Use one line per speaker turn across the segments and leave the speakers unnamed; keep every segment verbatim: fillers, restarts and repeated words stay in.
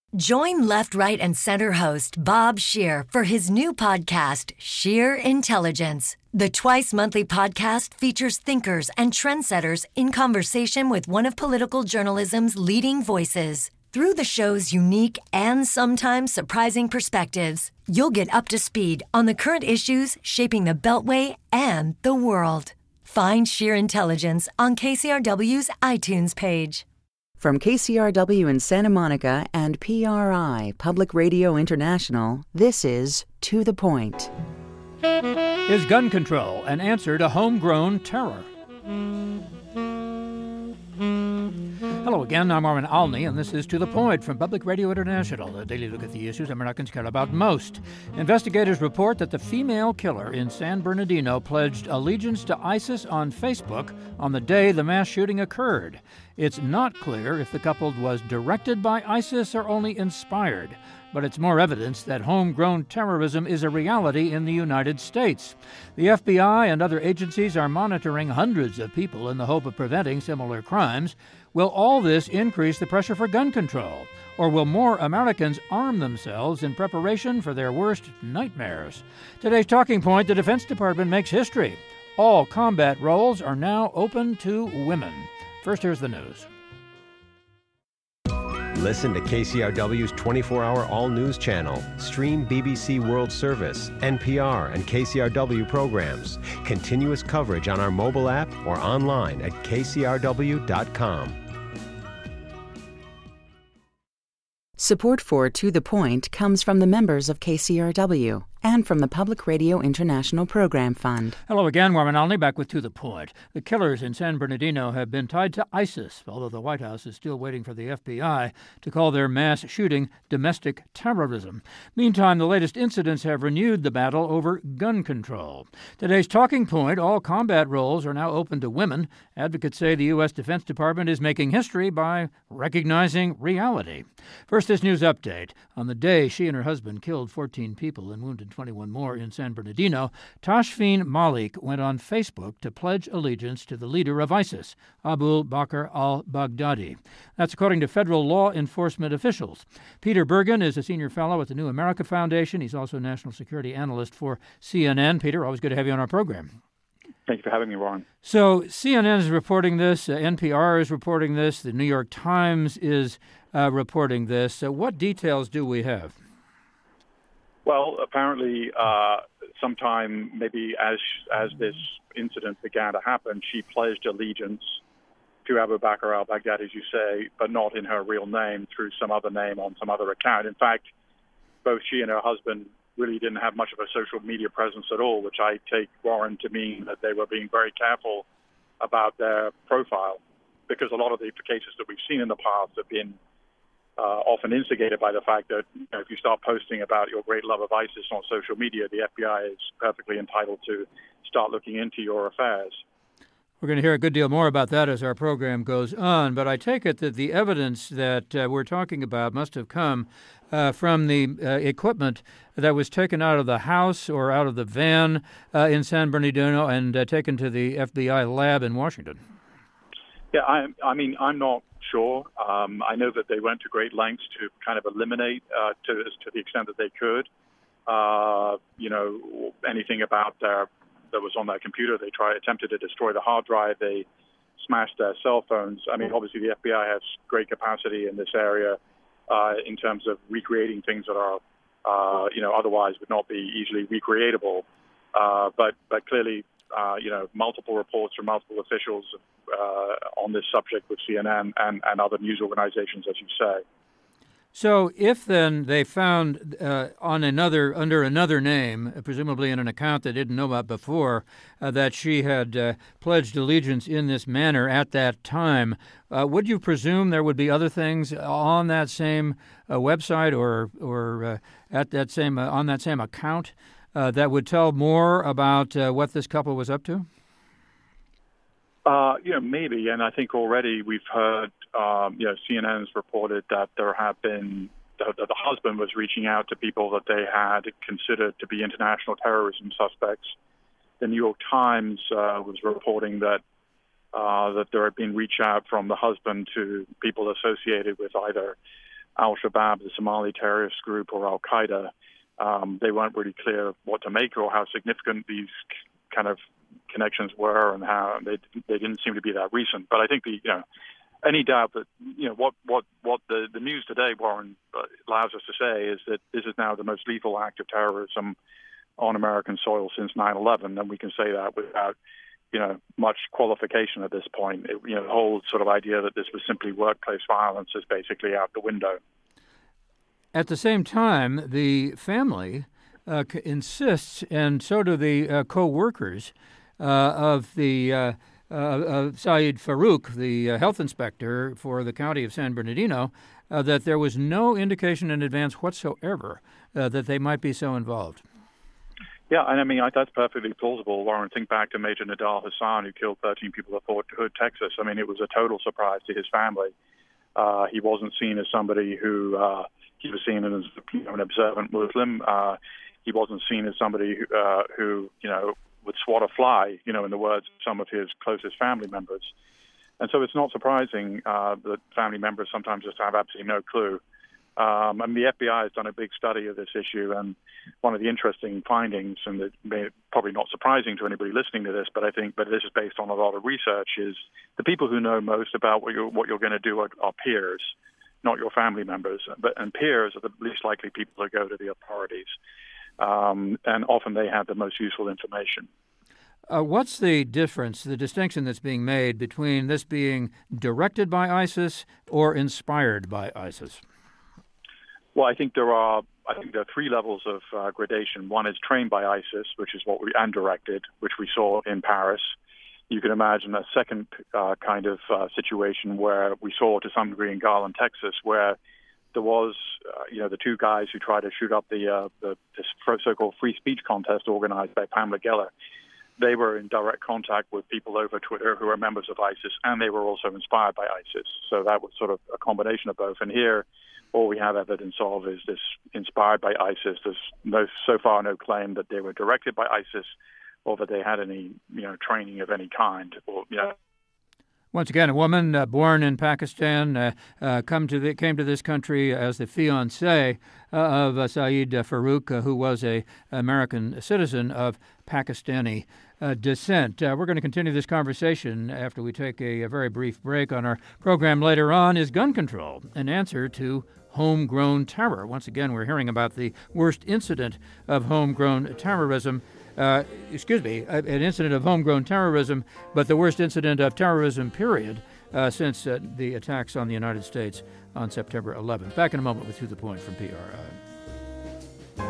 Join left, right, and center host Bob Scheer for his new podcast, Scheer Intelligence. The twice-monthly podcast features thinkers and trendsetters in conversation with one of political journalism's leading voices. Through the show's unique and sometimes surprising perspectives, you'll get up to speed on the current issues shaping the Beltway and the world. Find Scheer Intelligence on K C R W's iTunes page.
From K C R W in Santa Monica and P R I, Public Radio International, this is To the Point.
Is gun control an answer to homegrown terror? Hello again, I'm Armin Alney, and this is To the Point from Public Radio International, a daily look at the issues Americans care about most. Investigators report that the female killer in San Bernardino pledged allegiance to ISIS on Facebook on the day the mass shooting occurred. It's not clear if the couple was directed by ISIS or only inspired, but it's more evidence that homegrown terrorism is a reality in the United States. The F B I and other agencies are monitoring hundreds of people in the hope of preventing similar crimes. Will all this increase the pressure for gun control? Or will more Americans arm themselves in preparation for their worst nightmares? Today's talking point, the Defense Department makes history. All combat roles are now open to women. First, here's the news.
Listen to K C R W's twenty-four hour all-news channel. Stream B B C World Service, N P R, and K C R W programs. Continuous coverage on our mobile app or online at K C R W dot com.
Support for To the Point comes from the members of K C R W and from the Public Radio International Program Fund.
Hello again, Armin Alney, back with To the Point. The killers in San Bernardino have been tied to ISIS, although the White House is still waiting for the F B I to call their mass shooting domestic terrorism. Meantime, the latest incidents have renewed the battle over gun control. Today's talking point, all combat roles are now open to women. Advocates say the U S. Defense Department is making history by recognizing reality. First, this news update. On the day she and her husband killed fourteen people and wounded twenty-one more in San Bernardino, Tashfeen Malik went on Facebook to pledge allegiance to the leader of ISIS, Abu Bakr al-Baghdadi. That's according to federal law enforcement officials. Peter Bergen is a senior fellow at the New America Foundation. He's also a national security analyst for C N N. Peter, always good to have you on our program.
Thank you for having me, Warren.
So C N N is reporting this, uh, N P R is reporting this, the New York Times is uh, reporting this. So what details do we have?
Well, apparently, uh, sometime maybe as as this incident began to happen, she pledged allegiance to Abu Bakr al-Baghdadi, as you say, but not in her real name, through some other name on some other account. In fact, both she and her husband really didn't have much of a social media presence at all, which I take, Warren, to mean that they were being very careful about their profile, because a lot of the cases that we've seen in the past have been uh, often instigated by the fact that, you know, if you start posting about your great love of ISIS on social media, the F B I is perfectly entitled to start looking into your affairs.
We're going to hear a good deal more about that as our program goes on, but I take it that the evidence that uh, we're talking about must have come uh, from the uh, equipment that was taken out of the house or out of the van uh, in San Bernardino and uh, taken to the F B I lab in Washington.
Yeah, I, I mean, I'm not sure. Um, I know that they went to great lengths to kind of eliminate, uh, to, to the extent that they could, uh, you know, anything about their that was on their computer. They tried, attempted to destroy the hard drive. They smashed their cell phones. I mean, obviously the F B I has great capacity in this area uh, in terms of recreating things that are, uh, you know, otherwise would not be easily recreatable. Uh, but but clearly, uh, you know, multiple reports from multiple officials uh, on this subject with C N N and, and other news organizations, as you say.
So if then they found uh, on another under another name, presumably in an account they didn't know about before, uh, that she had uh, pledged allegiance in this manner at that time, uh, would you presume there would be other things on that same uh, website or or uh, at that same uh, on that same account uh, that would tell more about uh, what this couple was up to?
Uh, you know, maybe, and I think already we've heard, um, you know, C N N has reported that there have been, that the husband was reaching out to people that they had considered to be international terrorism suspects. The New York Times uh, was reporting that uh, that there had been reach out from the husband to people associated with either Al-Shabaab, the Somali terrorist group, or Al-Qaeda. Um, they weren't really clear what to make or how significant these kind of connections were, and how they they didn't seem to be that recent. But I think the you know any doubt that you know what what what the the news today, Warren, allows us to say is that this is now the most lethal act of terrorism on American soil since nine eleven, and we can say that without you know much qualification at this point. It, you know, the whole sort of idea that this was simply workplace violence is basically out the window.
At the same time, the family uh, c- insists, and so do the uh, co-workers uh, of the uh, uh, of Saeed Farouk, the uh, health inspector for the county of San Bernardino, uh, that there was no indication in advance whatsoever uh, that they might be so involved.
Yeah, and I mean, I, that's perfectly plausible, Warren. Think back to Major Nidal Hassan, who killed thirteen people at Fort Hood, Texas. I mean, it was a total surprise to his family. Uh, he wasn't seen as somebody who, uh, he was seen as you know, an observant Muslim. Uh, he wasn't seen as somebody who, uh, who, you know, would swat a fly, you know, in the words of some of his closest family members. And so it's not surprising uh, that family members sometimes just have absolutely no clue. Um, and the F B I has done a big study of this issue, and one of the interesting findings, and it may, probably not surprising to anybody listening to this, but I think, but this is based on a lot of research, is the people who know most about what you're, what you're going to do are, are peers, not your family members. But and peers are the least likely people to go to the authorities, um, and often they have the most useful information.
Uh, what's the difference, the distinction that's being made between this being directed by ISIS or inspired by ISIS?
Well, I think there are. I think there are three levels of uh, gradation. One is trained by ISIS, which is what we and directed, which we saw in Paris. You can imagine a second uh, kind of uh, situation where we saw to some degree in Garland, Texas, where there was, uh, you know, the two guys who tried to shoot up the uh, the this so-called free speech contest organized by Pamela Geller. They were in direct contact with people over Twitter who are members of ISIS, and they were also inspired by ISIS. So that was sort of a combination of both. And here, all we have evidence of is this inspired by ISIS. There's no, so far no claim that they were directed by ISIS or that they had any, you know, training of any kind. Or, you know.
Once again, a woman uh, born in Pakistan uh, uh, come to the, came to this country as the fiancée uh, of uh, Saeed Farouk, uh, who was a American citizen of Pakistani uh, descent. Uh, we're going to continue this conversation after we take a, a very brief break. On our program later on, is gun control an answer to homegrown terror? Once again, we're hearing about the worst incident of homegrown terrorism. Uh, excuse me, an incident of homegrown terrorism, but the worst incident of terrorism, period, uh, since uh, the attacks on the United States on September eleventh. Back in a moment with To the Point from P R I.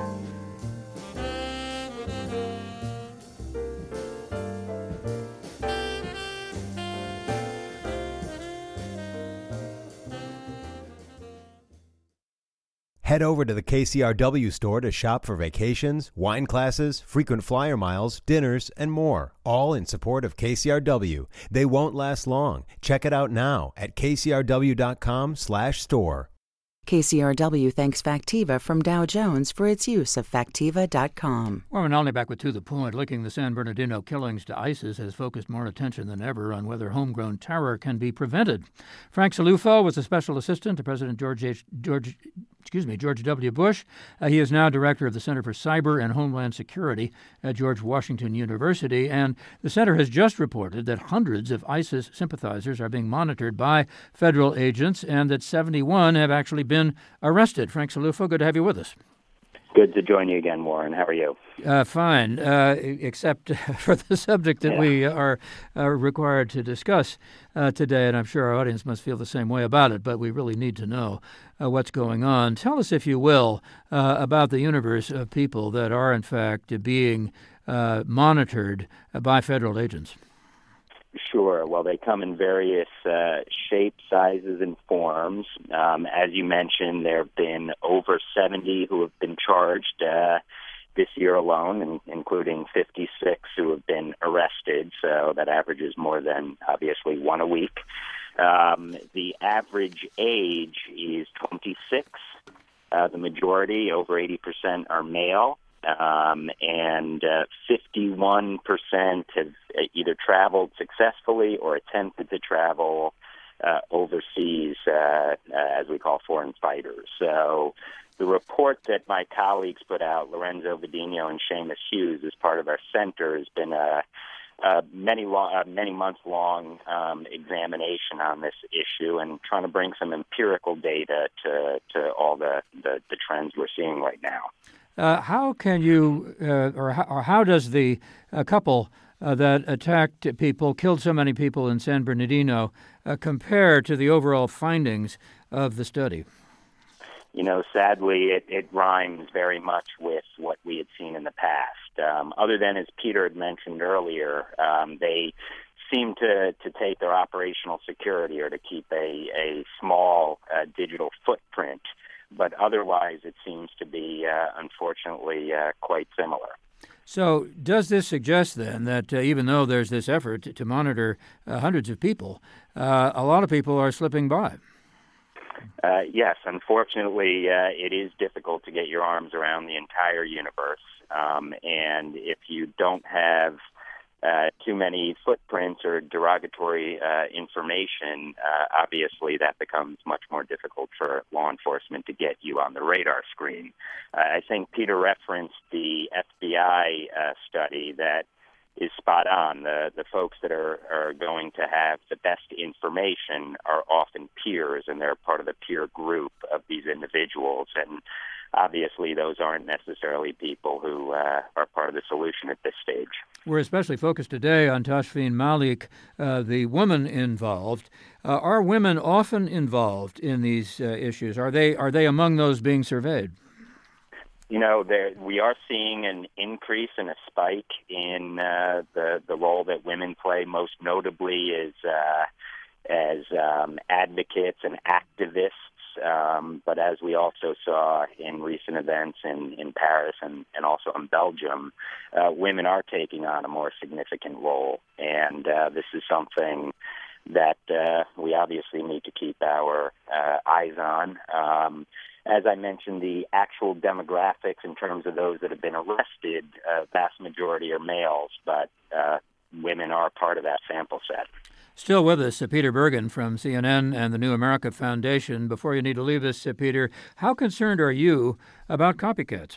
Head over to the K C R W store to shop for vacations, wine classes, frequent flyer miles, dinners, and more, all in support of K C R W. They won't last long. Check it out now at kcrw.com slash store.
K C R W thanks Factiva from Dow Jones for its use of Factiva dot com.
Warren Alney back with To the Point. Linking the San Bernardino killings to ISIS has focused more attention than ever on whether homegrown terror can be prevented. Frank Cillufo was a special assistant to President George H. George excuse me, George W. Bush. Uh, he is now director of the Center for Cyber and Homeland Security at George Washington University, and the center has just reported that hundreds of ISIS sympathizers are being monitored by federal agents and that seventy-one have actually been arrested. Frank Cillufo, good to have you with us.
Good to join you again, Warren. How are you?
Uh, fine, uh, except for the subject that yeah. we are uh, required to discuss uh, today, and I'm sure our audience must feel the same way about it, but we really need to know uh, what's going on. Tell us, if you will, uh, about the universe of people that are, in fact, being uh, monitored by federal agents.
Sure. Well, they come in various uh, shapes, sizes, and forms. Um, as you mentioned, there have been over seventy who have been charged uh, this year alone, and including fifty-six who have been arrested. So that averages more than, obviously, one a week. Um, the average age is twenty-six. Uh, the majority, over eighty percent, are male. Um, and uh, fifty-one percent have either traveled successfully or attempted to travel uh, overseas, uh, as we call foreign fighters. So the report that my colleagues put out, Lorenzo Vadino and Seamus Hughes, as part of our center, has been a, a many long, uh, many months long um, examination on this issue and trying to bring some empirical data to to all the, the, the trends we're seeing right now.
Uh, how can you, uh, or, how, or how does the uh, couple uh, that attacked people, killed so many people in San Bernardino, uh, compare to the overall findings of the study?
You know, sadly, it, it rhymes very much with what we had seen in the past. Um, other than, as Peter had mentioned earlier, um, they seem to, to take their operational security or to keep a, a small uh, digital footprint. But otherwise, it seems to be, uh, unfortunately, uh, quite similar.
So does this suggest, then, that uh, even though there's this effort to, to monitor uh, hundreds of people, uh, a lot of people are slipping by?
Uh, yes, unfortunately, uh, it is difficult to get your arms around the entire universe. Um, and if you don't have uh, too many footprints or derogatory uh, information, uh, obviously that becomes much more difficult for law enforcement to get you on the radar screen. Uh, I think Peter referenced the F B I uh, study that is spot on. The the folks that are, are going to have the best information are often peers, and they're part of the peer group of these individuals. And obviously, those aren't necessarily people who uh, are part of the solution at this stage.
We're especially focused today on Tashfeen Malik, uh, the woman involved. Uh, are women often involved in these uh, issues? Are they are they among those being surveyed?
You know, there, we are seeing an increase and a spike in uh, the the role that women play. Most notably, is uh, as um, advocates and activists. Um, but as we also saw in recent events in, in Paris and, and also in Belgium, uh, women are taking on a more significant role, and uh, this is something that uh, we obviously need to keep our uh, eyes on. Um, As I mentioned, the actual demographics in terms of those that have been arrested, uh, vast majority are males, but uh, women are part of that sample set.
Still with us, uh, Peter Bergen from C N N and the New America Foundation. Before you need to leave us, uh, Peter, how concerned are you about copycats?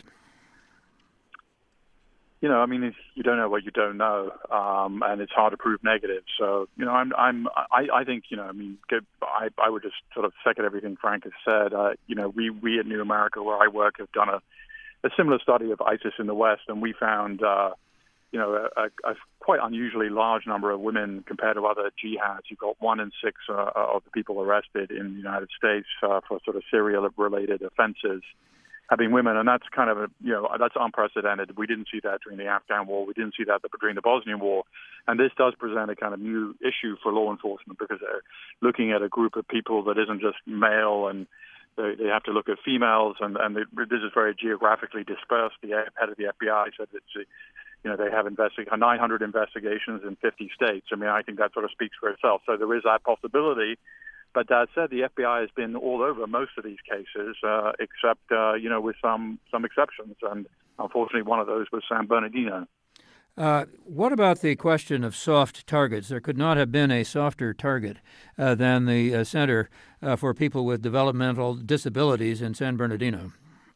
You know, I mean, if you don't know what you don't know, um, and it's hard to prove negative. So, you know, I'm, I'm, I, I think, you know, I mean, I, I would just sort of second everything Frank has said. Uh, you know, we, we at New America, where I work, have done a, a similar study of ISIS in the West, and we found, uh, you know, a, a quite unusually large number of women compared to other jihads. You've got one in six uh, of the people arrested in the United States uh, for sort of Syria-related offenses have been women, and that's kind of, a, you know, that's unprecedented. We didn't see that during the Afghan war. We didn't see that during the Bosnian war. And this does present a kind of new issue for law enforcement because they're looking at a group of people that isn't just male, and they, they have to look at females, and, and they, this is very geographically dispersed. The head of the F B I said that, you know, they have investig- nine hundred investigations in fifty states. I mean, I think that sort of speaks for itself. So there is that possibility. But that said, the F B I has been all over most of these cases, uh, except, uh, you know, with some, some exceptions. And unfortunately, one of those was San Bernardino.
Uh, what about the question of soft targets? There could not have been a softer target uh, than the uh, Center uh, for People with Developmental Disabilities in San Bernardino.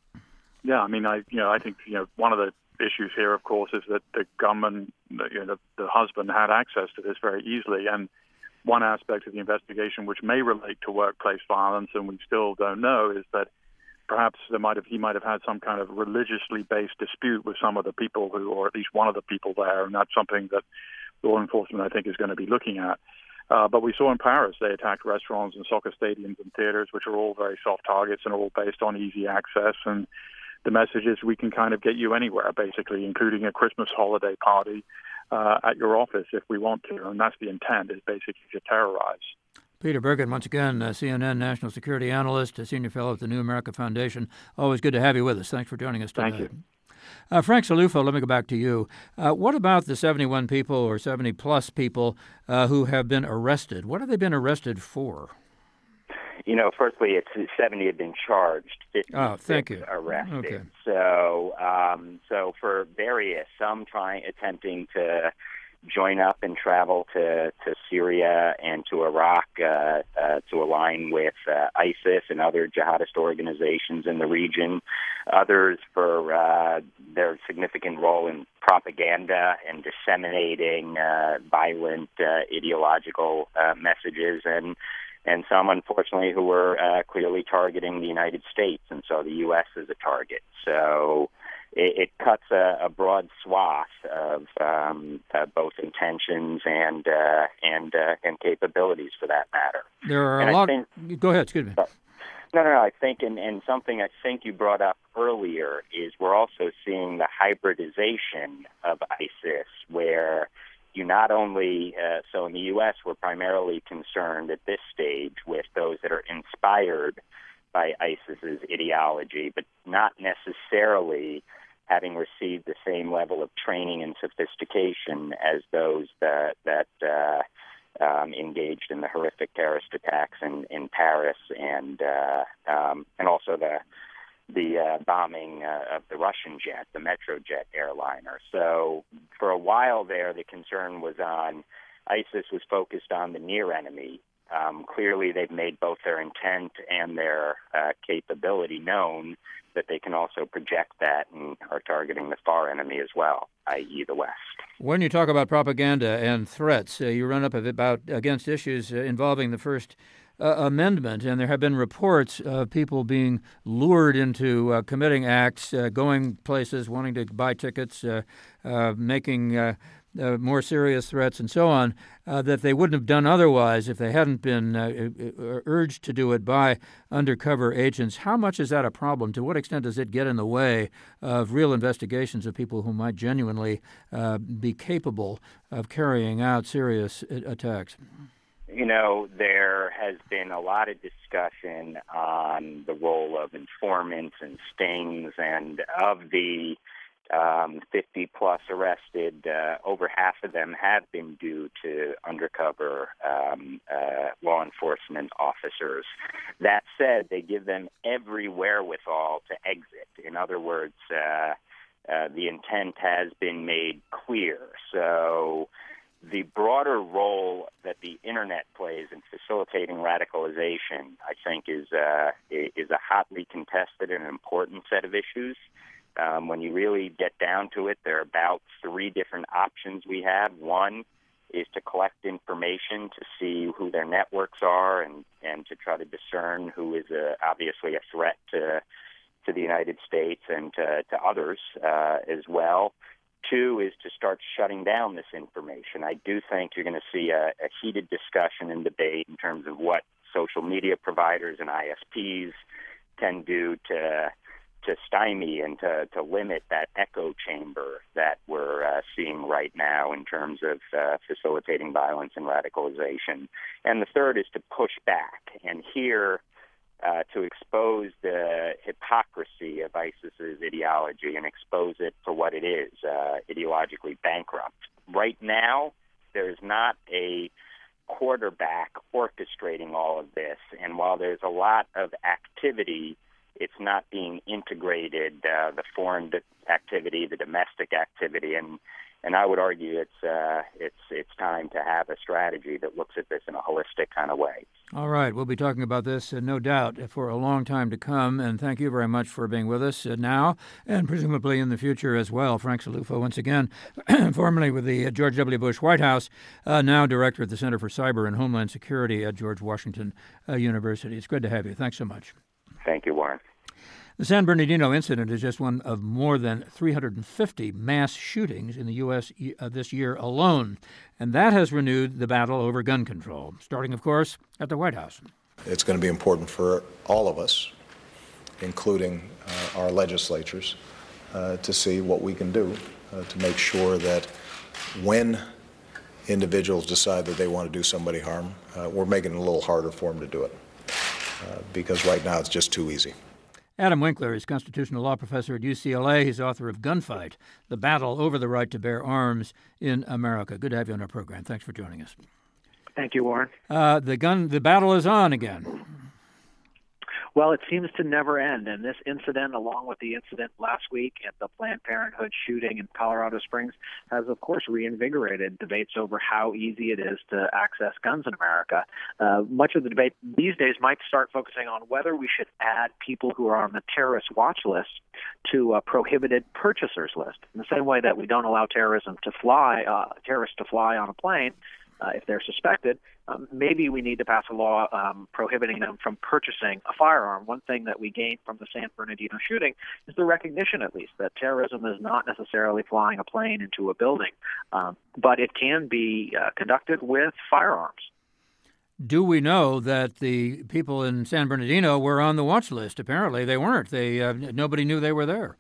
Yeah, I mean, I, you know, I think, you know, one of the issues here, of course, is that the gunman, you know, the, the husband had access to this very easily. And one aspect of the investigation which may relate to workplace violence, and we still don't know, is that perhaps there might have he might have had some kind of religiously based dispute with some of the people who, or at least one of the people there, and that's something that law enforcement, I think, is going to be looking at. Uh, but we saw in Paris they attacked restaurants and soccer stadiums and theaters, which are all very soft targets and all based on easy access. And the message is we can kind of get you anywhere, basically, including a Christmas holiday party uh, at your office if we want to. And that's the intent, is basically to terrorize.
Peter Bergen, once again, uh, C N N national security analyst, a senior fellow at the New America Foundation. Always good to have you with us. Thanks for joining us today.
Thank you.
Uh, Frank Cillufo, let me go back to you. Uh, what about the seventy-one people or seventy-plus people uh, who have been arrested? What have they been arrested for?
You know, firstly, it's seventy have been charged, fifty
oh, thank you.
arrested.
Okay.
So, um, so for various, some trying, attempting to join up and travel to, to Syria and to Iraq uh, uh, to align with uh, ISIS and other jihadist organizations in the region. Others for uh, their significant role in propaganda and disseminating uh, violent uh, ideological uh, messages, and and some, unfortunately, who were uh, clearly targeting the United States, and so the U S is a target. So it, it cuts a, a broad swath of um, uh, both intentions and uh, and uh, and capabilities, for that matter.
There are
and
a
I
lot.
Think,
Go ahead. Excuse me.
No, no, no. I think, and, and something I think you brought up earlier is we're also seeing the hybridization of ISIS, where you not only, uh, so in the U S, we're primarily concerned at this stage with those that are inspired by ISIS's ideology, but not necessarily having received the same level of training and sophistication as those that, that uh, um, engaged in the horrific terrorist attacks in, in Paris and uh, um, and also the the uh, bombing uh, of the Russian jet, the Metrojet airliner. So for a while there, the concern was on ISIS was focused on the near enemy. Um, clearly, they've made both their intent and their uh, capability known, that they can also project that and are targeting the far enemy as well, that is the West.
When you talk about propaganda and threats, uh, you run up about against issues uh, involving the First Uh, Amendment, and there have been reports of people being lured into uh, committing acts, uh, going places, wanting to buy tickets, uh, uh, making uh, uh, more serious threats, and so on, uh, that they wouldn't have done otherwise if they hadn't been uh, urged to do it by undercover agents. How much is that a problem? To what extent does it get in the way of real investigations of people who might genuinely uh, be capable of carrying out serious attacks?
You know, there has been a lot of discussion on the role of informants and stings, and of the um, fifty-plus arrested, uh, over half of them have been due to undercover um, uh, law enforcement officers. That said, they give them every wherewithal to exit. In other words, uh, uh, the intent has been made clear. So the broader role that the internet plays in facilitating radicalization, I think, is uh, is a hotly contested and important set of issues. Um, when you really get down to it, there are about three different options we have. One is to collect information to see who their networks are and, and to try to discern who is a, obviously a threat to to the United States and to, to others uh, as well. Two is to start shutting down this information. I do think you're going to see a, a heated discussion and debate in terms of what social media providers and I S Ps can do to to stymie and to, to limit that echo chamber that we're uh, seeing right now in terms of uh, facilitating violence and radicalization. And the third is to push back. And here, Uh, to expose the hypocrisy of ISIS's ideology and expose it for what it is, uh, ideologically bankrupt. Right now, there is not a quarterback orchestrating all of this, and while there's a lot of activity, it's not being integrated, uh, the foreign activity, the domestic activity, and And I would argue it's uh, it's it's time to have a strategy that looks at this in a holistic kind of way.
All right. We'll be talking about this, uh, no doubt, for a long time to come. And thank you very much for being with us uh, now and presumably in the future as well. Frank Cillufo, once again, formerly with the uh, George W. Bush White House, uh, now director at the Center for Cyber and Homeland Security at George Washington uh, University. It's good to have you. Thanks so much.
Thank you, Warren.
The San Bernardino incident is just one of more than three hundred fifty mass shootings in the U S uh, this year alone, and that has renewed the battle over gun control, starting, of course, at the White House.
It's going to be important for all of us, including uh, our legislatures, uh, to see what we can do uh, to make sure that when individuals decide that they want to do somebody harm, uh, we're making it a little harder for them to do it, uh, because right now it's just too easy.
Adam Winkler is constitutional law professor at U C L A. He's author of Gunfight, The Battle Over the Right to Bear Arms in America. Good to have you on our program. Thanks for joining us.
Thank you, Warren.
Uh, the gun, the battle is on again.
Well, it seems to never end, and this incident, along with the incident last week at the Planned Parenthood shooting in Colorado Springs, has, of course, reinvigorated debates over how easy it is to access guns in America. Uh, much of the debate these days might start focusing on whether we should add people who are on the terrorist watch list to a prohibited purchasers list. In the same way that we don't allow terrorism to fly, uh, terrorists to fly on a plane uh, if they're suspected, Um, maybe we need to pass a law um, prohibiting them from purchasing a firearm. One thing that we gained from the San Bernardino shooting is the recognition, at least, that terrorism is not necessarily flying a plane into a building, um, but it can be uh, conducted with firearms.
Do we know that the people in San Bernardino were on the watch list? Apparently they weren't. They uh, nobody knew they were there.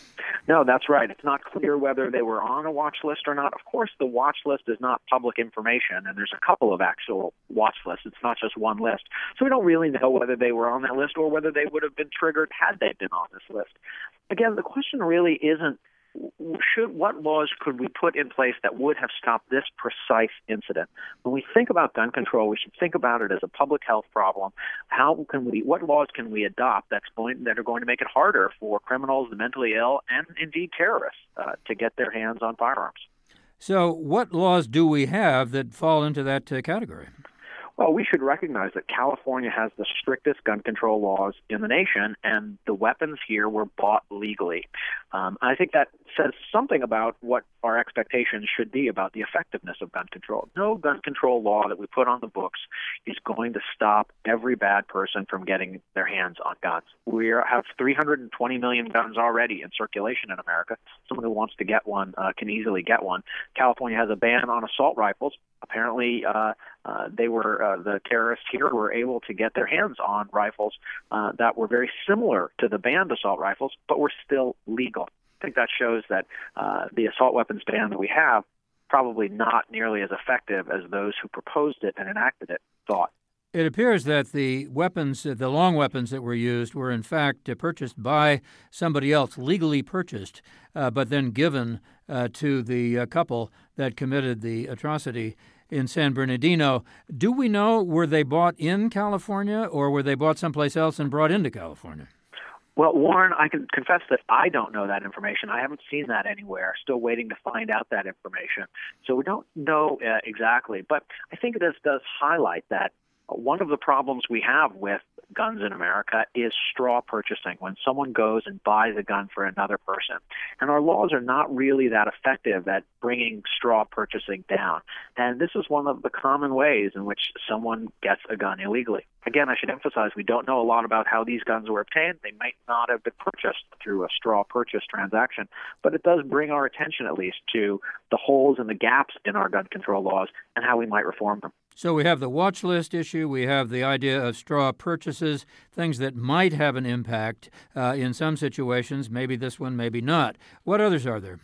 No, that's right. It's not clear whether they were on a watch list or not. Of course, the watch list is not public information, and there's a couple of actual watch lists. It's not just one list. So we don't really know whether they were on that list or whether they would have been triggered had they been on this list. Again, the question really isn't should what laws could we put in place that would have stopped this precise incident? When we think about gun control, we should think about it as a public health problem. How can we? What laws can we adopt that's going that are going to make it harder for criminals, the mentally ill, and indeed terrorists uh, to get their hands on firearms?
So, what laws do we have that fall into that uh, category?
Well, we should recognize that California has the strictest gun control laws in the nation, and the weapons here were bought legally. Um, I think that says something about what our expectations should be about the effectiveness of gun control. No gun control law that we put on the books is going to stop every bad person from getting their hands on guns. We have three hundred twenty million guns already in circulation in America. Someone who wants to get one uh, can easily get one. California has a ban on assault rifles. Apparently, uh, uh, they were uh, the terrorists here were able to get their hands on rifles uh, that were very similar to the banned assault rifles, but were still legal. I think that shows that uh, the assault weapons ban that we have probably not nearly as effective as those who proposed it and enacted it thought.
It appears that the weapons, the long weapons that were used, were in fact purchased by somebody else, legally purchased, uh, but then given uh, to the uh, couple that committed the atrocity in San Bernardino. Do we know, were they bought in California or were they bought someplace else and brought into California?
Well, Warren, I can confess that I don't know that information. I haven't seen that anywhere. Still waiting to find out that information. So we don't know uh, exactly. But I think this does highlight that one of the problems we have with guns in America is straw purchasing, when someone goes and buys a gun for another person. And our laws are not really that effective at bringing straw purchasing down. And this is one of the common ways in which someone gets a gun illegally. Again, I should emphasize we don't know a lot about how these guns were obtained. They might not have been purchased through a straw purchase transaction, but it does bring our attention at least to the holes and the gaps in our gun control laws and how we might reform them.
So we have the watch list issue, we have the idea of straw purchases, things that might have an impact uh, in some situations, maybe this one, maybe not. What others are there?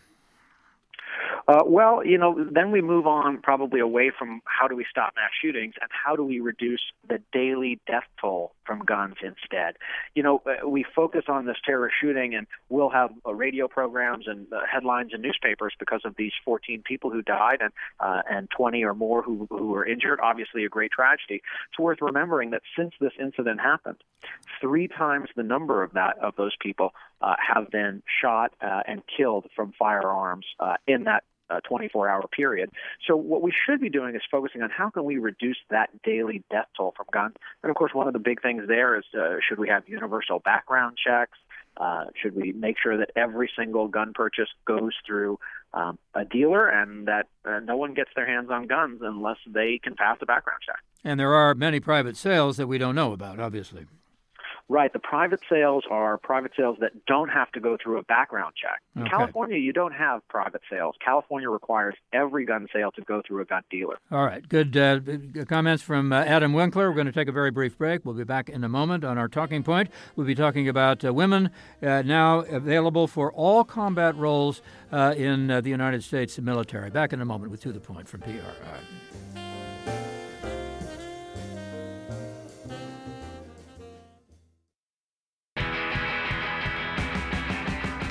Uh, well, you know, then we move on probably away from how do we stop mass shootings and how do we reduce the daily death toll from guns instead. You know, uh, we focus on this terrorist shooting and we'll have uh, radio programs and uh, headlines in newspapers because of these fourteen people who died and uh, and twenty or more who, who were injured, obviously a great tragedy. It's worth remembering that since this incident happened, three times the number of that of those people uh, have been shot uh, and killed from firearms uh, in that Uh, twenty-four hour period. So what we should be doing is focusing on how can we reduce that daily death toll from guns. And of course, one of the big things there is uh, should we have universal background checks? Uh, should we make sure that every single gun purchase goes through um, a dealer and that uh, no one gets their hands on guns unless they can pass a background check?
And there are many private sales that we don't know about, obviously.
Right. The private sales are private sales that don't have to go through a background check. In
Okay.
California, you don't have private sales. California requires every gun sale to go through a gun dealer.
All right. Good uh, comments from uh, Adam Winkler. We're going to take a very brief break. We'll be back in a moment on our talking point. We'll be talking about uh, women uh, now available for all combat roles uh, in uh, the United States military. Back in a moment with To the Point from P R I.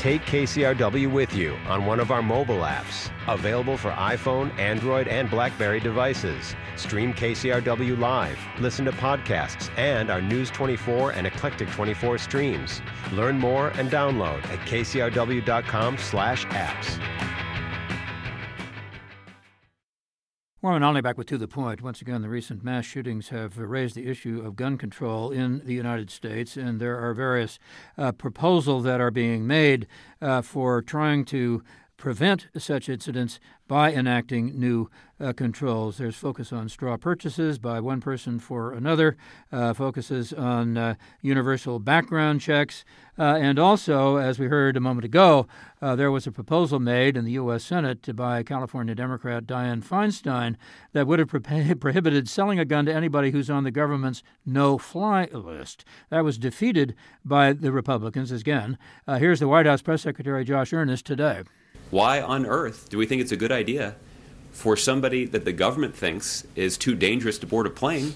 Take K C R W with you on one of our mobile apps, available for iPhone, Android, and BlackBerry devices. Stream K C R W live, listen to podcasts, and our News twenty-four and Eclectic twenty-four streams. Learn more and download at k c r w dot com slash apps.
Warren Olney back with To the Point. Once again, the recent mass shootings have raised the issue of gun control in the United States, and there are various uh, proposals that are being made uh, for trying to prevent such incidents by enacting new uh, controls. There's focus on straw purchases by one person for another, uh, focuses on uh, universal background checks, uh, and also, as we heard a moment ago, uh, there was a proposal made in the U S Senate by California Democrat Dianne Feinstein that would have pro- prohibited selling a gun to anybody who's on the government's no-fly list. That was defeated by the Republicans again. Uh, here's the White House Press Secretary Josh Earnest today.
Why on earth do we think it's a good idea for somebody that the government thinks is too dangerous to board a plane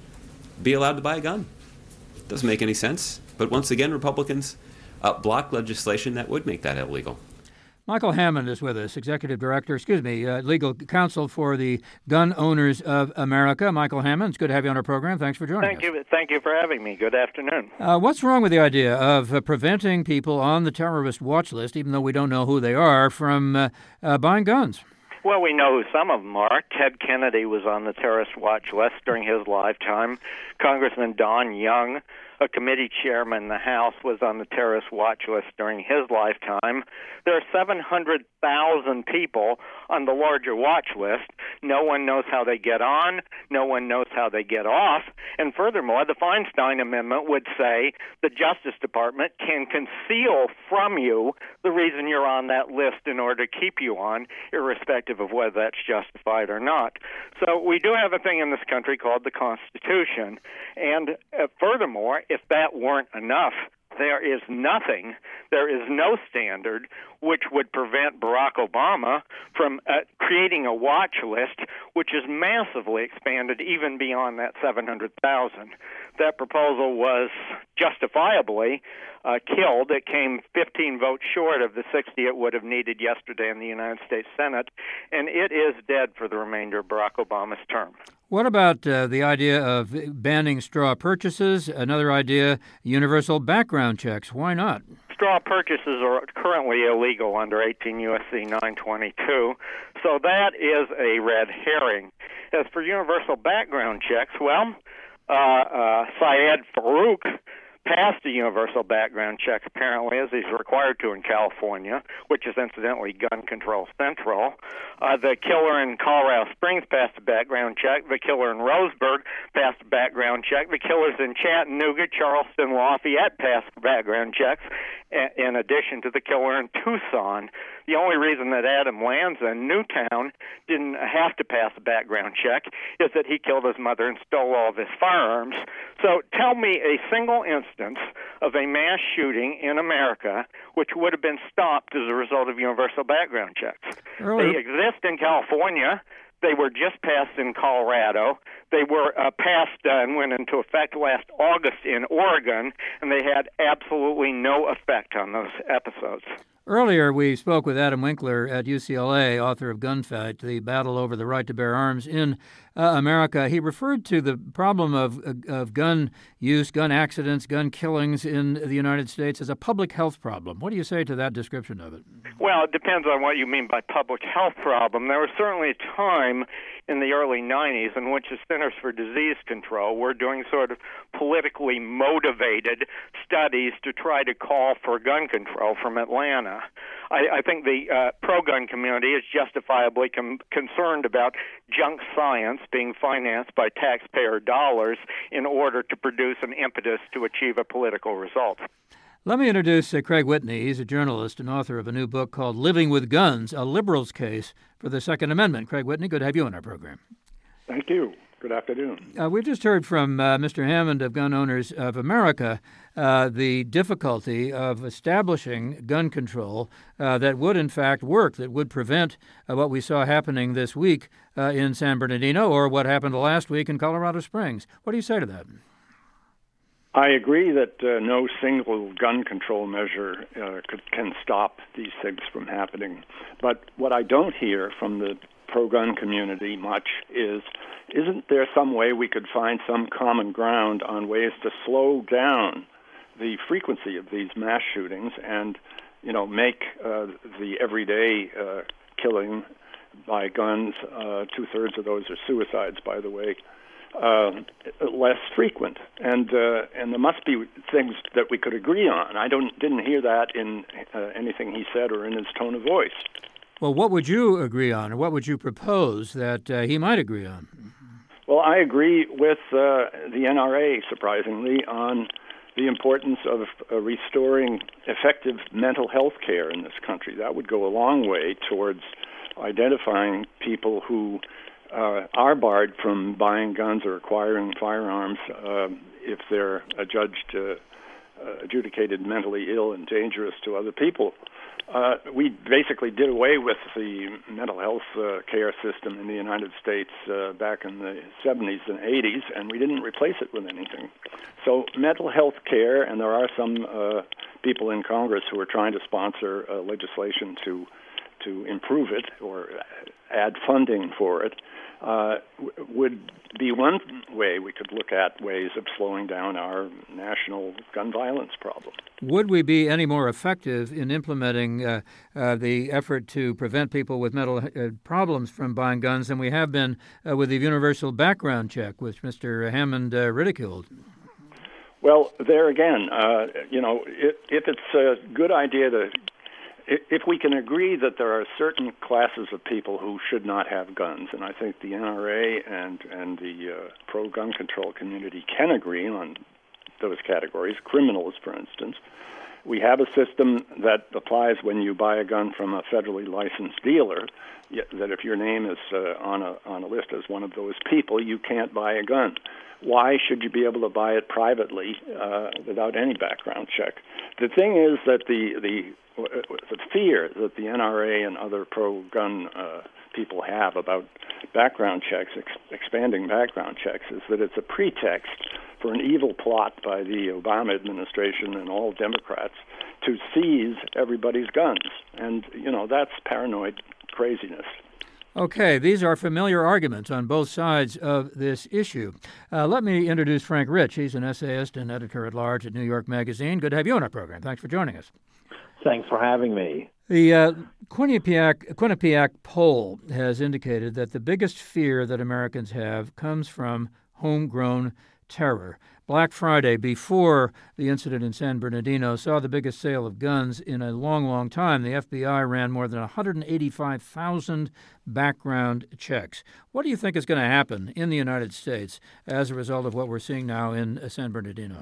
be allowed to buy a gun? Doesn't make any sense. But once again, Republicans uh, block legislation that would make that illegal.
Michael Hammond is with us, Executive Director, excuse me, uh, Legal Counsel for the Gun Owners of America. Michael Hammond, it's good to have you on our program. Thanks for joining
Thank
us.
you. Thank you for having me. Good afternoon.
Uh, what's wrong with the idea of uh, preventing people on the terrorist watch list, even though we don't know who they are, from uh, uh, buying guns?
Well, we know who some of them are. Ted Kennedy was on the terrorist watch list during his lifetime. Congressman Don Young, a committee chairman in the House, was on the terrorist watch list during his lifetime. There are seven hundred thousand people on the larger watch list. No one knows how they get on. No one knows how they get off. And furthermore, the Feinstein Amendment would say the Justice Department can conceal from you the reason you're on that list in order to keep you on, irrespective of whether that's justified or not. So we do have a thing in this country called the Constitution. And uh, furthermore, if that weren't enough, there is nothing, there is no standard which would prevent Barack Obama from uh, creating a watch list which is massively expanded even beyond that seven hundred thousand. That proposal was justifiably uh, killed. It came fifteen votes short of the sixty it would have needed yesterday in the United States Senate, and it is dead for the remainder of Barack Obama's term.
What about uh, the idea of banning straw purchases? Another idea, universal background checks. Why not?
Straw purchases are currently illegal under eighteen U S C nine twenty-two, so that is a red herring. As for universal background checks, well, uh, uh, Syed Farouk passed a universal background check, apparently, as he's required to in California, which is incidentally Gun Control Central. Uh, the killer in Colorado Springs passed a background check. The killer in Roseburg passed a background check. The killers in Chattanooga, Charleston, Lafayette passed background checks, in addition to the killer in Tucson. The only reason that Adam Lanza in Newtown didn't have to pass a background check is that he killed his mother and stole all of his firearms. So tell me a single instance of a mass shooting in America which would have been stopped as a result of universal background checks. Earlier. They exist in California. They were just passed in Colorado. They were uh, passed uh, and went into effect last August in Oregon, and they had absolutely no effect on those episodes.
Earlier, we spoke with Adam Winkler at U C L A, author of Gunfight, the battle over the right to bear arms in uh, America. He referred to the problem of, of gun use, gun accidents, gun killings in the United States as a public health problem. What do you say to that description of it?
Well, it depends on what you mean by public health problem. There was certainly a time in the early nineties in which the Centers for Disease Control were doing sort of politically motivated studies to try to call for gun control from Atlanta. I, I think the uh, pro-gun community is justifiably com- concerned about junk science being financed by taxpayer dollars in order to produce an impetus to achieve a political result.
Let me introduce uh, Craig Whitney. He's a journalist and author of a new book called Living with Guns, A Liberal's Case for the Second Amendment. Craig Whitney, good to have you on our program.
Thank you. Good afternoon.
Uh, we've just heard from uh, Mister Hammond of Gun Owners of America uh, the difficulty of establishing gun control uh, that would, in fact, work, that would prevent uh, what we saw happening this week uh, in San Bernardino or what happened last week in Colorado Springs. What do you say to that?
I agree that uh, no single gun control measure uh, could, can stop these things from happening. But what I don't hear from the pro-gun community much is, isn't there some way we could find some common ground on ways to slow down the frequency of these mass shootings and, you know, make uh, the everyday uh, killing by guns, uh, two-thirds of those are suicides, by the way, uh, less frequent? And uh, and there must be things that we could agree on. I don't didn't hear that in uh, anything he said or in his tone of voice.
Well, what would you agree on, or what would you propose that uh, he might agree on?
Well, I agree with uh, the N R A, surprisingly, on the importance of uh, restoring effective mental health care in this country. That would go a long way towards identifying people who uh, are barred from buying guns or acquiring firearms uh, if they're adjudged uh, uh, adjudicated mentally ill and dangerous to other people. Uh, we basically did away with the mental health uh, care system in the United States uh, back in the seventies and eighties, and we didn't replace it with anything. So mental health care, and there are some uh, people in Congress who are trying to sponsor uh, legislation to to improve it or add funding for it, uh, w- would be one way we could look at ways of slowing down our national gun violence problem.
Would we be any more effective in implementing uh, uh, the effort to prevent people with mental uh, problems from buying guns than we have been uh, with the universal background check, which Mister Hammond uh, ridiculed?
Well, there again, uh, you know, if, if it's a good idea to if we can agree that there are certain classes of people who should not have guns, and I think the N R A and, and the uh, pro-gun control community can agree on those categories, criminals, for instance, we have a system that applies when you buy a gun from a federally licensed dealer, that if your name is uh, on a on a list as one of those people, you can't buy a gun. Why should you be able to buy it privately uh, without any background check? The thing is that the the the fear that the N R A and other pro-gun uh, people have about background checks, ex- expanding background checks, is that it's a pretext for an evil plot by the Obama administration and all Democrats to seize everybody's guns. And, you know, that's paranoid craziness.
Okay, these are familiar arguments on both sides of this issue. Uh, let me introduce Frank Rich. He's an essayist and editor-at-large at New York Magazine. Good to have you on our program. Thanks for joining us.
Thanks for having me.
The uh, Quinnipiac, Quinnipiac poll has indicated that the biggest fear that Americans have comes from homegrown terror. Black Friday, before the incident in San Bernardino, saw the biggest sale of guns in a long, long time. The F B I ran more than one hundred eighty-five thousand background checks. What do you think is going to happen in the United States as a result of what we're seeing now in San Bernardino?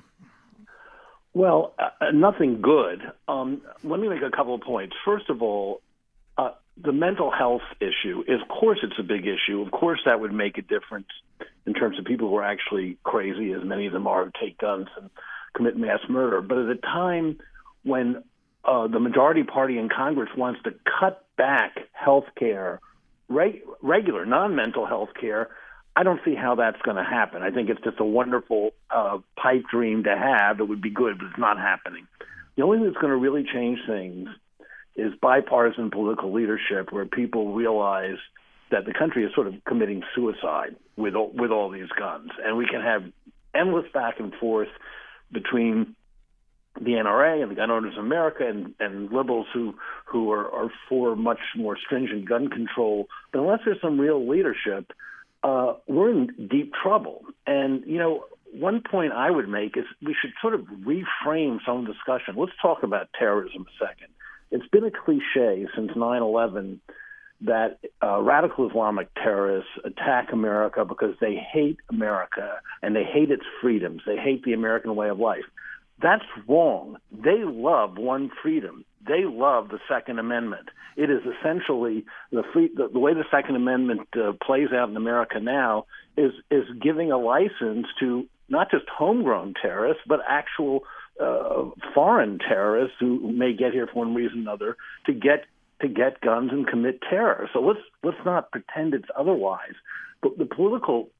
Well, uh, nothing good. Um, let me make a couple of points. First of all, uh, the mental health issue is, of course, it's a big issue. Of course, that would make a difference in terms of people who are actually crazy, as many of them are, who take guns and commit mass murder. But at a time when uh, the majority party in Congress wants to cut back health care, reg- regular, non-mental health care, I don't see how that's going to happen. I think it's just a wonderful uh, pipe dream to have. It would be good, but it's not happening. The only thing that's going to really change things is bipartisan political leadership, where people realize that the country is sort of committing suicide with all, with all these guns. And we can have endless back and forth between the N R A and the Gun Owners of America and, and liberals who, who are, are for much more stringent gun control. But unless there's some real leadership, Uh, we're in deep trouble. And, you know, one point I would make is we should sort of reframe some discussion. Let's talk about terrorism a second. It's been a cliche since nine eleven that uh, radical Islamic terrorists attack America because they hate America and they hate its freedoms. They hate the American way of life. That's wrong. They love one freedom. They love the Second Amendment. It is essentially the free, the, the way the Second Amendment uh, plays out in America now is is giving a license to not just homegrown terrorists, but actual uh, foreign terrorists who may get here for one reason or another to get to get guns and commit terror. So let's let's not pretend it's otherwise. But the political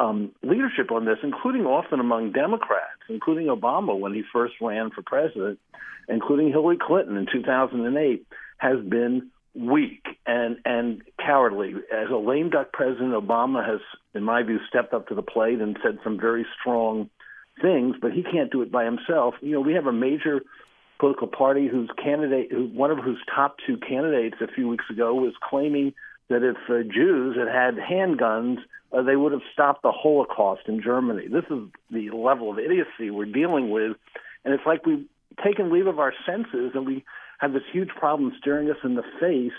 um, leadership on this, including often among Democrats, including Obama when he first ran for president, including Hillary Clinton in two thousand eight, has been weak and, and cowardly. As a lame duck president, Obama has, in my view, stepped up to the plate and said some very strong things, but he can't do it by himself. You know, we have a major political party whose candidate, who, one of whose top two candidates a few weeks ago was claiming that if uh, Jews had had handguns, uh, they would have stopped the Holocaust in Germany. This is the level of idiocy we're dealing with, and it's like we've taken leave of our senses, and we have this huge problem staring us in the face.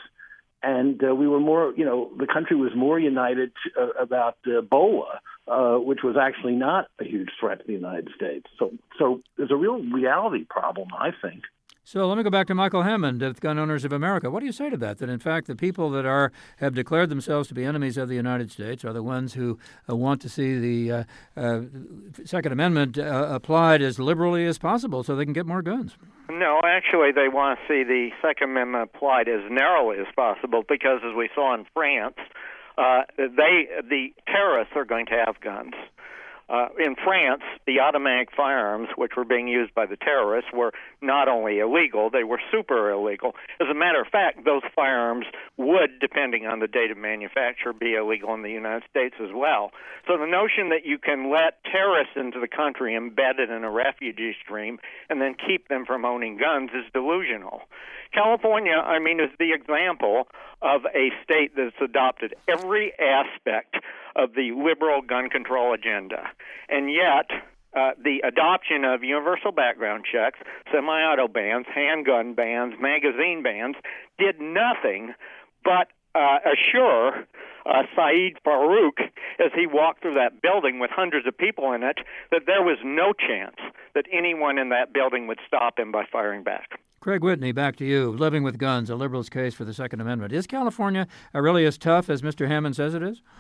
And uh, we were more, you know, the country was more united uh, about uh, Ebola, uh, which was actually not a huge threat to the United States. So, so there's a real reality problem, I think.
So let me go back to Michael Hammond of Gun Owners of America. What do you say to that? That in fact the people that are have declared themselves to be enemies of the United States are the ones who uh, want to see the uh, uh, Second Amendment uh, applied as liberally as possible so they can get more guns.
No, actually they want to see the Second Amendment applied as narrowly as possible because, as we saw in France, uh, they the terrorists are going to have guns. Uh, in France, the automatic firearms, which were being used by the terrorists, were not only illegal, they were super illegal. As a matter of fact, those firearms would, depending on the date of manufacture, be illegal in the United States as well. So the notion that you can let terrorists into the country embedded in a refugee stream and then keep them from owning guns is delusional. California, I mean, is the example of a state that's adopted every aspect of the liberal gun control agenda. And yet, uh, the adoption of universal background checks, semi-auto bans, handgun bans, magazine bans, did nothing but uh, assure uh, Saeed Farouk, as he walked through that building with hundreds of people in it, that there was no chance that anyone in that building would stop him by firing back.
Craig Whitney, back to you. Living with guns, a liberal's case for the Second Amendment. Is California uh, really as tough as Mister Hammond says it is?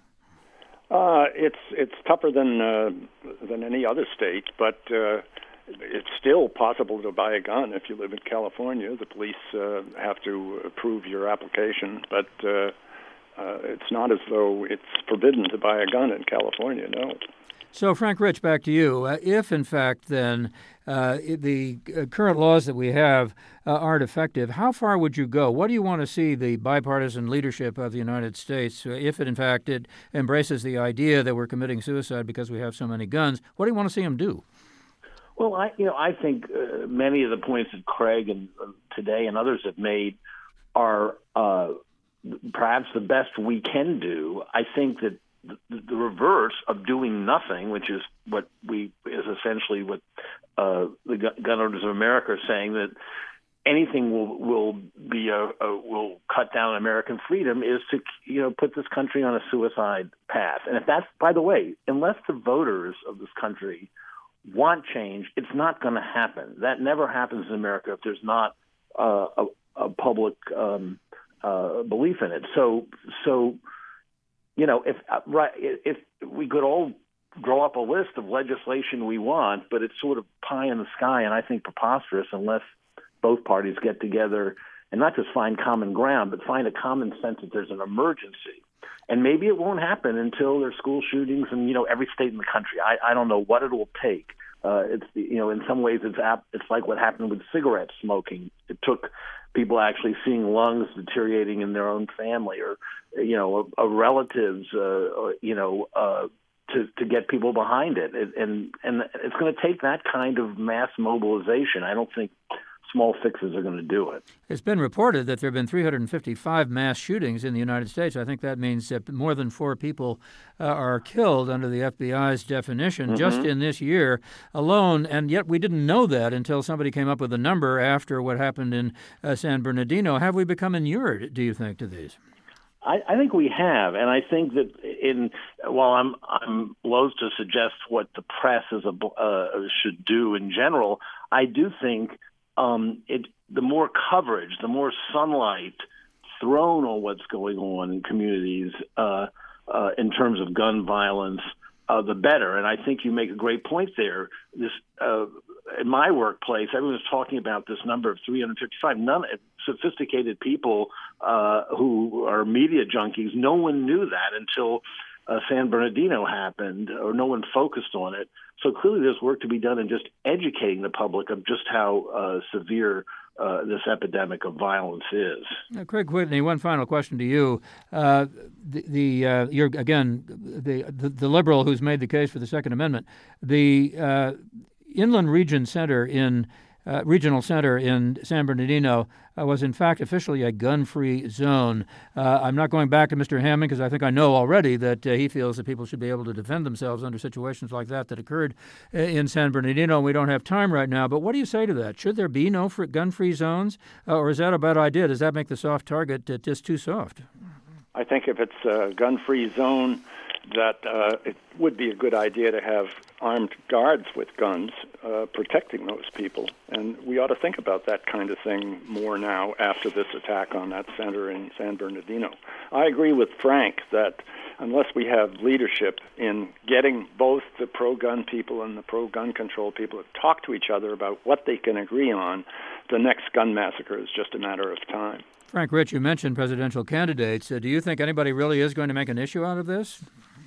Uh, it's it's tougher than uh, than any other state, but uh, it's still possible to buy a gun if you live in California. The police uh, have to approve your application, but uh, uh, it's not as though it's forbidden to buy a gun in California, no.
So, Frank Rich, back to you. Uh, if, in fact, then uh, the uh, current laws that we have uh, aren't effective, how far would you go? What do you want to see the bipartisan leadership of the United States, uh, if, it, in fact, it embraces the idea that we're committing suicide because we have so many guns, what do you want to see them do?
Well, I, you know, I think uh, many of the points that Craig and uh, today and others have made are uh, perhaps the best we can do. I think that the, the reverse of doing nothing, which is what we is essentially what uh, the Gun Owners of America are saying, that anything will will be a, a will cut down American freedom, is to you know put this country on a suicide path. And if that's, by the way, unless the voters of this country want change, it's not going to happen. That never happens in America if there's not uh, a, a public um, uh, belief in it. So so. You know, if right, if we could all draw up a list of legislation we want, but it's sort of pie in the sky, and I think preposterous unless both parties get together and not just find common ground, but find a common sense that there's an emergency. And maybe it won't happen until there's school shootings in, you know, every state in the country. I, I don't know what it will take. Uh, it's, you know, in some ways it's ap- it's like what happened with cigarette smoking. It took people actually seeing lungs deteriorating in their own family, or you know, a, a relatives, uh, you know, uh, to to get people behind it, it and and it's going to take that kind of mass mobilization. I don't think small fixes are going to do it.
It's been reported that there have been three hundred fifty-five mass shootings in the United States. I think that means that more than four people uh, are killed under the F B I's definition mm-hmm. just in this year alone, and yet we didn't know that until somebody came up with a number after what happened in uh, San Bernardino. Have we become inured, do you think, to these?
I, I think we have, and I think that in while I'm I'm loath to suggest what the press is a, uh, should do in general, I do think um, it the more coverage, the more sunlight thrown on what's going on in communities uh, uh, in terms of gun violence, uh, the better. And I think you make a great point there. This uh, in my workplace, everyone's talking about this number of three hundred fifty-five. None sophisticated people uh, who are media junkies, no one knew that until uh, San Bernardino happened, or no one focused on it. So clearly there's work to be done in just educating the public of just how uh, severe uh, this epidemic of violence is.
Now, Craig Whitney, one final question to you. Uh, the the uh, you're again the, the the liberal who's made the case for the Second Amendment. The uh, Inland Region Center in uh, Regional Center in San Bernardino uh, was in fact officially a gun-free zone. Uh, I'm not going back to Mister Hammond because I think I know already that uh, he feels that people should be able to defend themselves under situations like that that occurred in San Bernardino. We don't have time right now, but what do you say to that? Should there be no gun-free zones, uh, or is that a bad idea? Does that make the soft target uh, just too soft?
I think if it's a gun-free zone, that uh, it would be a good idea to have armed guards with guns uh, protecting those people. And we ought to think about that kind of thing more now after this attack on that center in San Bernardino. I agree with Frank that unless we have leadership in getting both the pro-gun people and the pro-gun control people to talk to each other about what they can agree on, the next gun massacre is just a matter of time.
Frank Rich, you mentioned presidential candidates. Uh, do you think anybody really is going to make an issue out of this?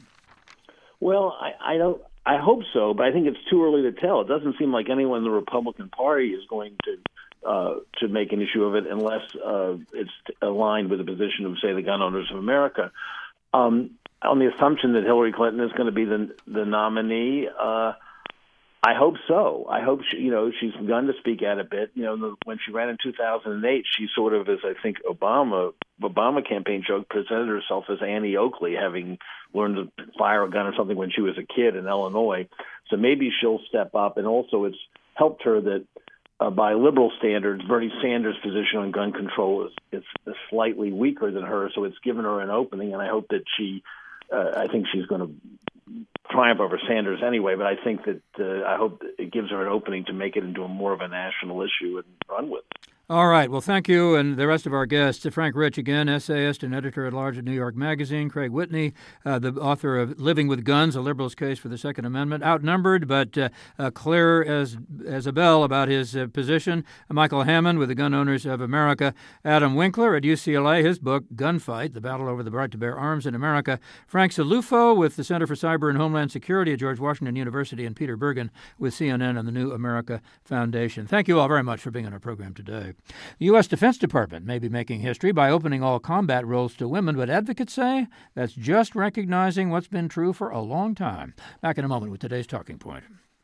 Well, I, I don't. I hope so, but I think it's too early to tell. It doesn't seem like anyone in the Republican Party is going to uh, to make an issue of it unless uh, it's aligned with the position of, say, the Gun Owners of America. Um, on the assumption that Hillary Clinton is going to be the the nominee, uh, I hope so. I hope she, you know, she's begun to speak out a bit. You know, the, when she ran in two thousand eight, she sort of, as I think Obama Obama campaign joke, presented herself as Annie Oakley, having learned to fire a gun or something when she was a kid in Illinois. So maybe she'll step up. And also, it's helped her that uh, by liberal standards, Bernie Sanders' position on gun control is, is, is slightly weaker than her. So it's given her an opening, and I hope that she. Uh, I think she's going to triumph over Sanders anyway, but I think that uh, I hope that it gives her an opening to make it into a more of a national issue and run with it.
All right. Well, thank you and the rest of our guests. Frank Rich, again, essayist and editor-at-large at New York Magazine. Craig Whitney, uh, the author of Living with Guns, A Liberal's Case for the Second Amendment. Outnumbered, but uh, uh, clear as as a bell about his uh, position. Michael Hammond with the Gun Owners of America. Adam Winkler at U C L A, his book, Gunfight, The Battle Over the Right to Bear Arms in America. Frank Cillufo with the Center for Cyber and Homeland Security at George Washington University. And Peter Bergen with C N N and the New America Foundation. Thank you all very much for being on our program today. The U S Defense Department may be making history by opening all combat roles to women, but advocates say that's just recognizing what's been true for a long time. Back in a moment with today's Talking Point.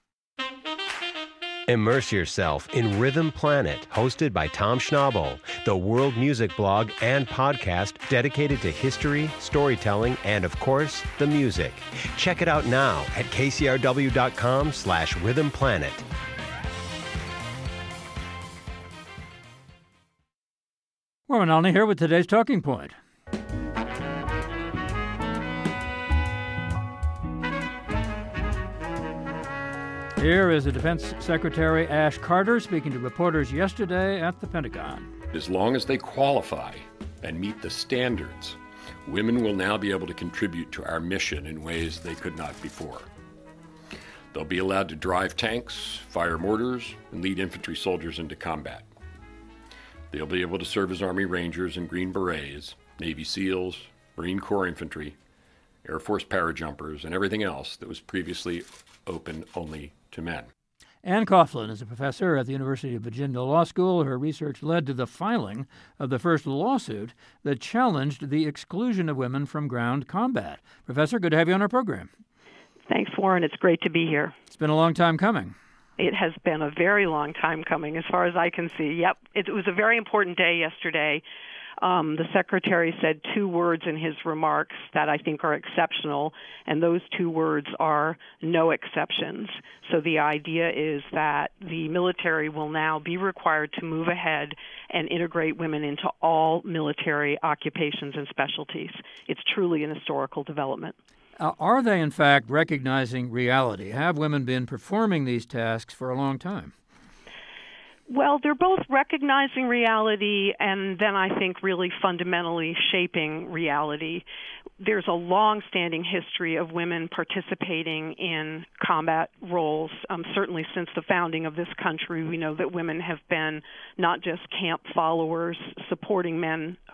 Immerse yourself in Rhythm Planet, hosted by Tom Schnabel, the world music blog and podcast dedicated to history, storytelling, and, of course, the music. Check it out now at kcrw.com slash Rhythm Planet.
Warren Olney here with today's Talking Point. Here is the Defense Secretary Ash Carter speaking to reporters yesterday at the Pentagon.
As long as they qualify and meet the standards, women will now be able to contribute to our mission in ways they could not before. They'll be allowed to drive tanks, fire mortars, and lead infantry soldiers into combat. They'll be able to serve as Army Rangers and Green Berets, Navy SEALs, Marine Corps Infantry, Air Force parajumpers, and everything else that was previously open only to men.
Ann Coughlin is a professor at the University of Virginia Law School. Her research led to the filing of the first lawsuit that challenged the exclusion of women from ground combat. Professor, good to have you on our program.
Thanks, Warren. It's great to be here.
It's been a long time coming.
It has been a very long time coming, as far as I can see. Yep, it was a very important day yesterday. Um, the Secretary said two words in his remarks that I think are exceptional, and those two words are no exceptions. So the idea is that the military will now be required to move ahead and integrate women into all military occupations and specialties. It's truly an historical development.
Uh, are they, in fact, recognizing reality? Have women been performing these tasks for a long time?
Well, they're both recognizing reality and then I think really fundamentally shaping reality. There's a long-standing history of women participating in combat roles. Um, certainly since the founding of this country, we know that women have been not just camp followers supporting men who are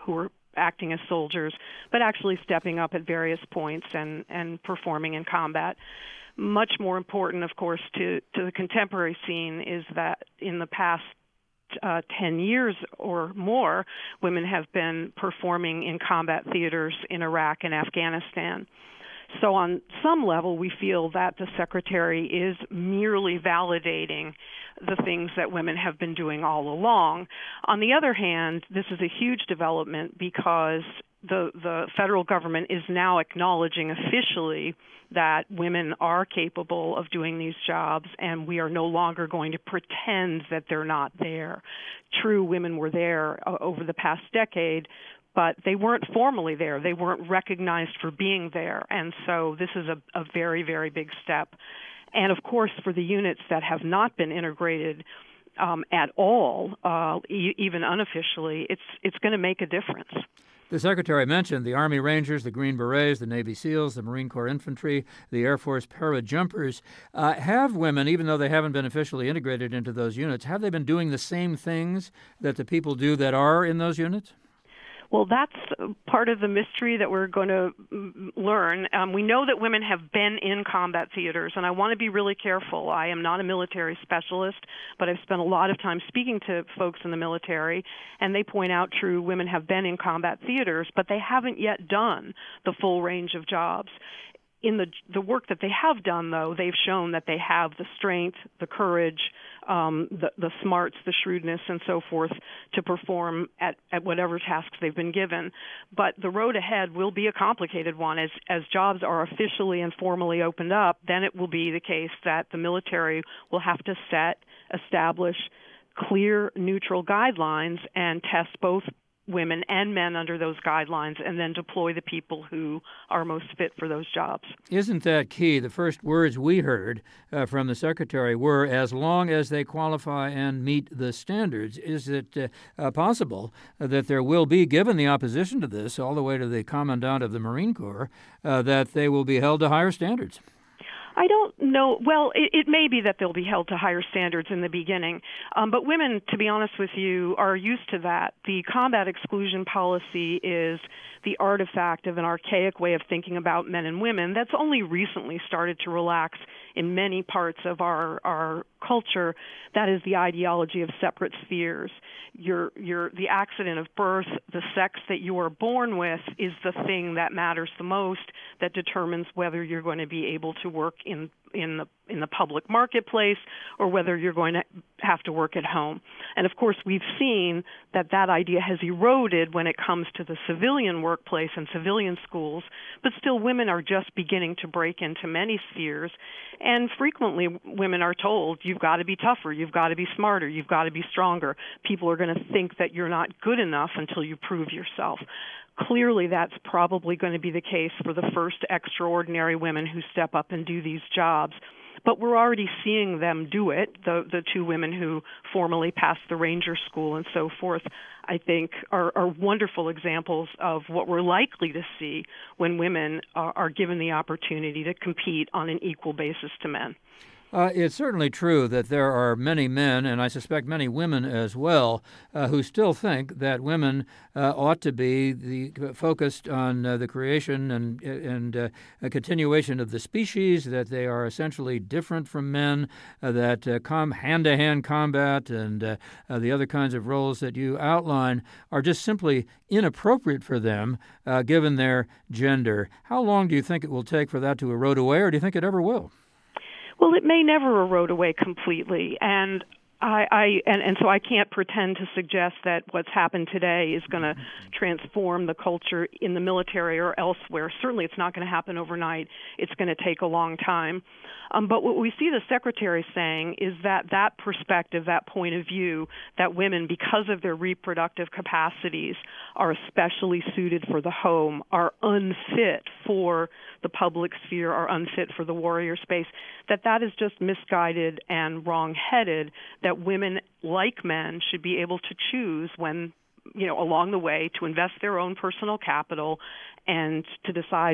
acting as soldiers, but actually stepping up at various points and, and performing in combat. Much more important, of course, to, to the contemporary scene is that in the past uh, ten years or more, women have been performing in combat theaters in Iraq and Afghanistan. So on some level, we feel that the Secretary is merely validating the things that women have been doing all along. On the other hand, this is a huge development because the, the federal government is now acknowledging officially that women are capable of doing these jobs, and we are no longer going to pretend that they're not there. True, women were there uh, over the past decade, but they weren't formally there. They weren't recognized for being there. And so this is a, a very, very big step. And, of course, for the units that have not been integrated um, at all, uh, e- even unofficially, it's it's going to make a difference.
The Secretary mentioned the Army Rangers, the Green Berets, the Navy SEALs, the Marine Corps Infantry, the Air Force Parajumpers. Uh, have women, even though they haven't been officially integrated into those units, have they been doing the same things that the people do that are in those units?
Well, that's part of the mystery that we're going to learn. Um, we know that women have been in combat theaters, and I want to be really careful. I am not a military specialist, but I've spent a lot of time speaking to folks in the military, and they point out, true, women have been in combat theaters, but they haven't yet done the full range of jobs. In the the work that they have done, though, they've shown that they have the strength, the courage, um, the, the smarts, the shrewdness, and so forth to perform at, at whatever tasks they've been given. But the road ahead will be a complicated one. As, as jobs are officially and formally opened up, then it will be the case that the military will have to set, establish clear, neutral guidelines and test both women and men under those guidelines, and then deploy the people who are most fit for those jobs.
Isn't that key? The first words we heard uh, from the Secretary were, as long as they qualify and meet the standards. Is it uh, uh, possible that there will be, given the opposition to this, all the way to the Commandant of the Marine Corps, uh, that they will be held to higher standards?
I don't know. Well, it, it may be that they'll be held to higher standards in the beginning. Um, but women, to be honest with you, are used to that. The combat exclusion policy is the artifact of an archaic way of thinking about men and women that's only recently started to relax in many parts of our, our culture. That is the ideology of separate spheres. Your, your, the accident of birth, the sex that you are born with is the thing that matters the most, that determines whether you're going to be able to work in in the in the public marketplace or whether you're going to have to work at home. And of course, we've seen that that idea has eroded when it comes to the civilian workplace and civilian schools, but still women are just beginning to break into many spheres. And frequently women are told, you've got to be tougher, you've got to be smarter, you've got to be stronger. People are going to think that you're not good enough until you prove yourself. Clearly, that's probably going to be the case for the first extraordinary women who step up and do these jobs. But we're already seeing them do it. The the two women who formally passed the Ranger School and so forth, I think, are, are wonderful examples of what we're likely to see when women are, are given the opportunity to compete on an equal basis to men.
Uh, it's certainly true that there are many men, and I suspect many women as well, uh, who still think that women uh, ought to be the, focused on uh, the creation and, and uh, a continuation of the species, that they are essentially different from men, uh, that uh, com- hand-to-hand combat and uh, uh, the other kinds of roles that you outline are just simply inappropriate for them, uh, given their gender. How long do you think it will take for that to erode away, or do you think it ever will?
Well, it may never erode away completely, and I, I and, and so I can't pretend to suggest that what's happened today is going to transform the culture in the military or elsewhere. Certainly, it's not going to happen overnight. It's going to take a long time. Um, but what we see the Secretary saying is that that perspective, that point of view, that women, because of their reproductive capacities, are especially suited for the home, are unfit for the public sphere, are unfit for the warrior space, that that is just misguided and wrong-headed, that women, like men, should be able to choose when, you know, along the way to invest their own personal capital and to decide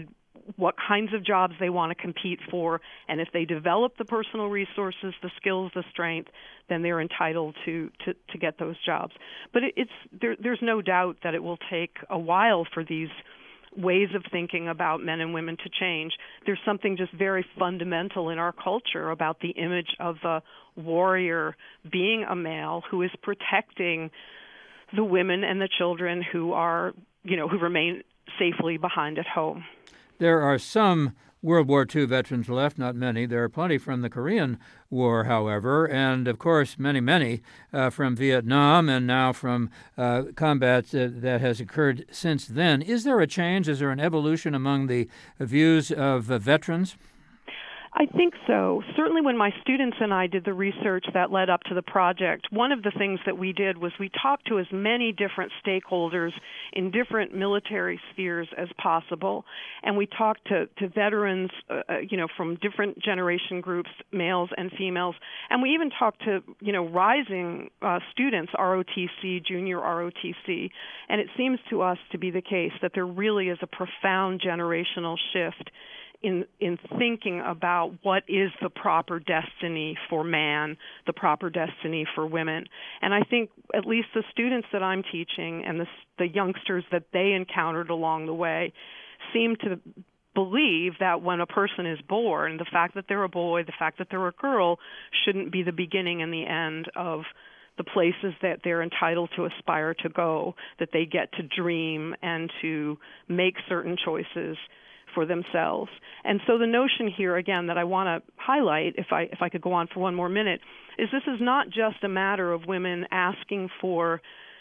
what kinds of jobs they want to compete for, and if they develop the personal resources, the skills, the strength, then they're entitled to, to, to get those jobs. But it, it's there, there's no doubt that it will take a while for these ways of thinking about men and women to change. There's something just very fundamental in our culture about the image of the warrior being a male who is protecting the women and the children who are, you know, who remain safely behind at home.
There are some World War Two veterans left, not many. There are plenty from the Korean War, however, and, of course, many, many uh, from Vietnam and now from uh, combat uh, that has occurred since then. Is there a change? Is there an evolution among the views of uh, veterans?
I think so. Certainly when my students and I did the research that led up to the project, one of the things that we did was we talked to as many different stakeholders in different military spheres as possible. And we talked to, to veterans, uh, you know, from different generation groups, males and females. And we even talked to, you know, rising uh, students, R O T C, junior R O T C. And it seems to us to be the case that there really is a profound generational shift in in thinking about what is the proper destiny for man, the proper destiny for women. And I think at least the students that I'm teaching and the, the youngsters that they encountered along the way seem to believe that when a person is born, the fact that they're a boy, the fact that they're a girl, shouldn't be the beginning and the end of the places that they're entitled to aspire to go, that they get to dream and to make certain choices for themselves. And so the notion here, again, that I want to highlight, if I if I could go on for one more minute, is this is not just a matter of women asking for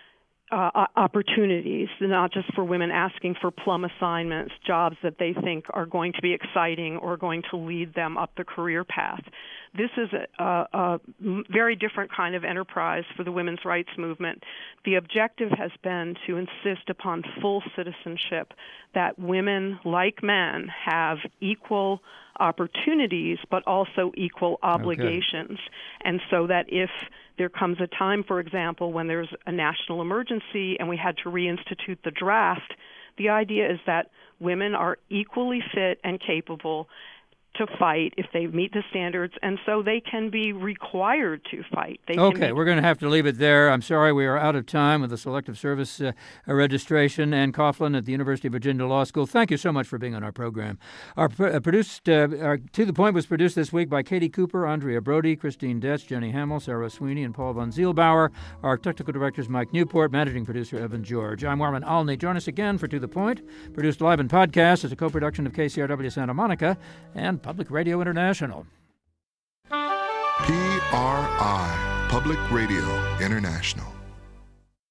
uh, opportunities, not just for women asking for plum assignments, jobs that they think are going to be exciting or going to lead them up the career path. This is a, a, a very different kind of enterprise for the women's rights movement. The objective has been to insist upon full citizenship, that women, like men, have equal opportunities but also equal obligations. Okay. And so that if there comes a time, for example, when there's a national emergency and we had to reinstitute the draft, the idea is that women are equally fit and capable to fight if they meet the standards, and so they can be required to fight. They
okay,
be-
we're going to have to leave it there. I'm sorry we are out of time with the Selective Service uh, registration. Ann Coughlin at the University of Virginia Law School, thank you so much for being on our program. Our uh, produced uh, our To the Point was produced this week by Katie Cooper, Andrea Brody, Christine Detz, Jenny Hamill, Sarah Sweeney, and Paul von Zielbauer. Our technical director is Mike Newport, managing producer Evan George. I'm Marvin Alney. Join us again for To the Point, produced live in podcast as a co-production of K C R W Santa Monica and Public Radio International.
P R I, Public Radio International.